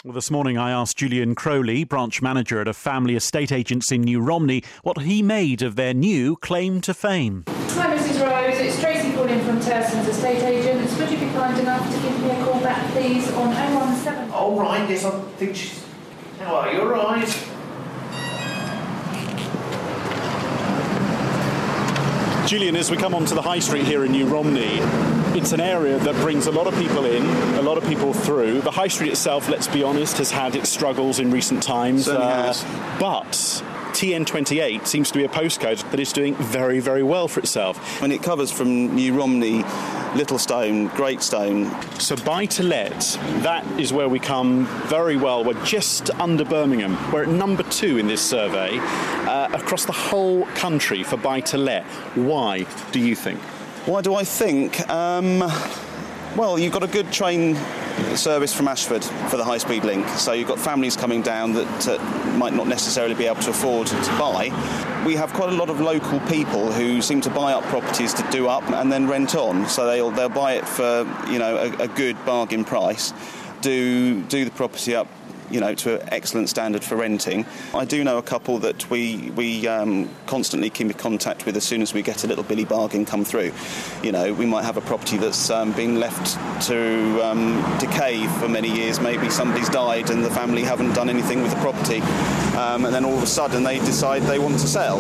Well, this morning I asked Julian Crowley, branch manager at a family estate agents in New Romney, what he made of their new claim to fame. Hi Mrs Rose, it's Tracy calling from Terson's Estate Agents. Would you be kind enough to give me a call back please on 017... Oh right, yes, I think she's... How are you, all right? Julian, as we come onto the high street here in New Romney, it's an area that brings a lot of people in, a lot of people through. The high street itself, let's be honest, has had its struggles in recent times. Certainly has. But TN28 seems to be a postcode that is doing very, very well for itself. And it covers from New Romney, Littlestone, Greatstone. So buy to let, that is where we come very well. We're just under Birmingham. We're at number 2 in this survey across the whole country for buy to let. Why do you think? Why do I think? Well, you've got a good train service from Ashford for the high-speed link, so you've got families coming down that might not necessarily be able to afford to buy. We have quite a lot of local people who seem to buy up properties to do up and then rent on, so they'll buy it for a good bargain price, do the property up to an excellent standard for renting. I do know a couple that we constantly keep in contact with as soon as we get a little Billy bargain come through. We might have a property that's been left to decay for many years. Maybe somebody's died and the family haven't done anything with the property, and then all of a sudden they decide they want to sell,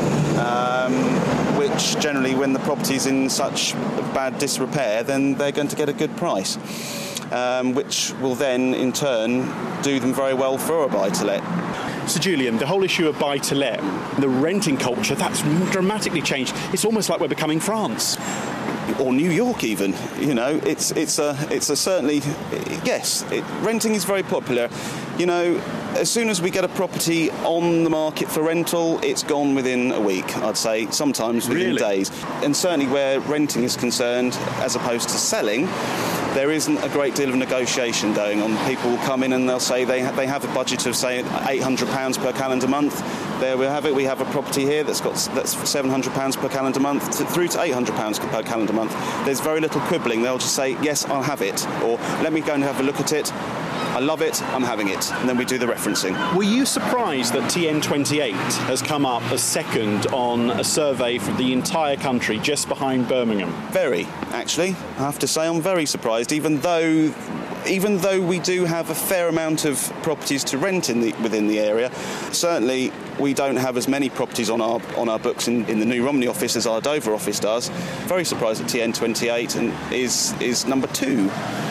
which generally when the property's in such bad disrepair, then they're going to get a good price. Which will then, in turn, do them very well for a buy-to-let. So, Julian, the whole issue of buy-to-let, the renting culture, that's dramatically changed. It's almost like we're becoming France. Or New York, even. It's a certainly... Yes, renting is very popular. As soon as we get a property on the market for rental, it's gone within a week, I'd say, sometimes within days. And certainly where renting is concerned, as opposed to selling, there isn't a great deal of negotiation going on. People will come in and they'll say they have a budget of, say, £800 per calendar month. There we have it. We have a property here that's £700 per calendar month through to £800 per calendar month. There's very little quibbling. They'll just say, yes, I'll have it, or let me go and have a look at it. I love it, I'm having it. And then we do the referencing. Were you surprised that TN28 has come up as second on a survey for the entire country, just behind Birmingham? Very, actually. I have to say I'm very surprised, even though we do have a fair amount of properties to rent within the area. Certainly we don't have as many properties on our books in the New Romney office as our Dover office does. Very surprised that TN28 is number 2.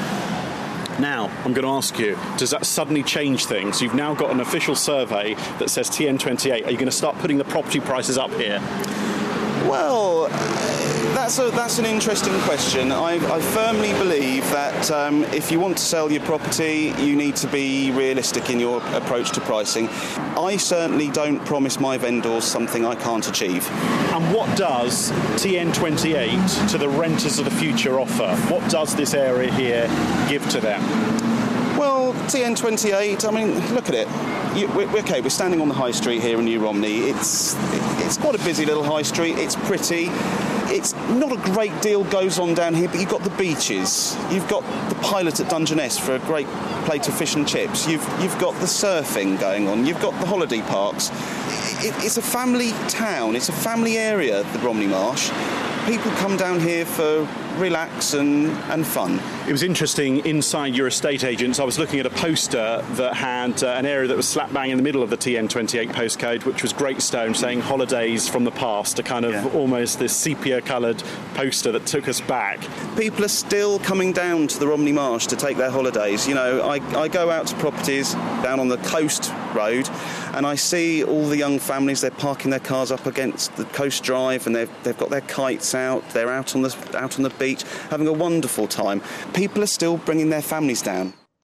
Now, I'm going to ask you, does that suddenly change things? You've now got an official survey that says TN28. Are you going to start putting the property prices up here? Well, that's an interesting question. I firmly believe that if you want to sell your property, you need to be realistic in your approach to pricing. I certainly don't promise my vendors something I can't achieve. And what does TN28 to the renters of the future offer? What does this area here give to them? Well, TN28, I mean, look at it. We're standing on the high street here in New Romney. It's quite a busy little high street. It's pretty. It's not a great deal goes on down here, but you've got the beaches. You've got the Pilot at Dungeness for a great plate of fish and chips. You've got the surfing going on. You've got the holiday parks. It's a family town. It's a family area, the Romney Marsh. People come down here for relax and fun. It was interesting, inside your estate agents, I was looking at a poster that had an area that was slap bang in the middle of the TN28 postcode, which was Greatstone, saying holidays from the past, a kind of almost this sepia-coloured poster that took us back. People are still coming down to the Romney Marsh to take their holidays. I go out to properties down on the coast road and I see all the young families, they're parking their cars up against the coast drive and they've got their kites out, they're out on the beach having a wonderful time. People are still bringing their families down.